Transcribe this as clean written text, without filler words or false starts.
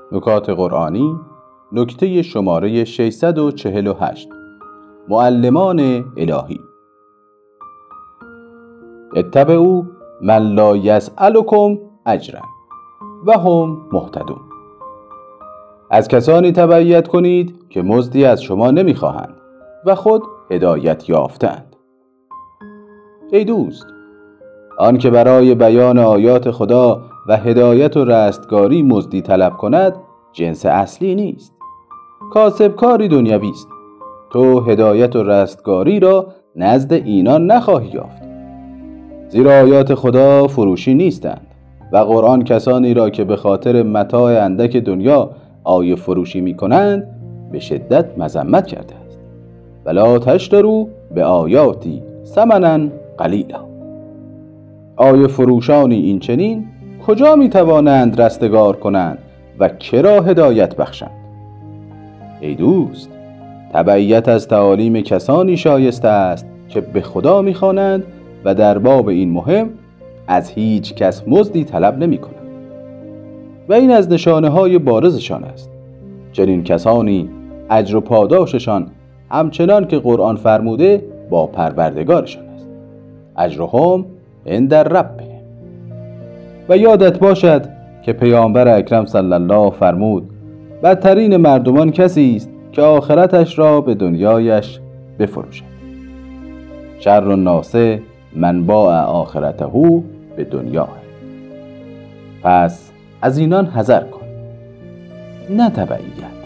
نکات قرآنی نکته شماره 648 معلمان الهی. اتبعوا من لا یسألکم اجرا و هم مهتدون. از کسانی تبعیت کنید که مزدی از شما نمیخواهند و خود هدایت یافتند. ای دوست، آن که برای بیان آیات خدا و هدایت و رستگاری مزدی طلب کند جنس اصلی نیست، کاسب کاری دنیوی است. تو هدایت و رستگاری را نزد اینان نخواهی یافت، زیرا آیات خدا فروشی نیستند و قرآن کسانی را که به خاطر متاع اندک دنیا آیه فروشی می کنند به شدت مذمت کرده است. ولا تشتروا به آیاتی ثمنا قلیلا. آیه فروشانی این چنین کجا می توانند رستگار کنند و کرا هدایت بخشند؟ ای دوست، تبعیت از تعالیم کسانی شایسته است که به خدا می خوانند و در باب این مهم از هیچ کس مزدی طلب نمی کنند و این از نشانه های بارزشان است. چنین کسانی اجر و پاداششان همچنان که قرآن فرموده با پروردگارشان است. اجرهم عند ربهم. و یادت باشد که پیامبر اکرم صلی الله فرمود بدترین مردمان کسی است که آخرتش را به دنیایش بفروشد. شر الناس من باع آخرته به دنیا. پس از اینان حذر کن، نه تبعیت.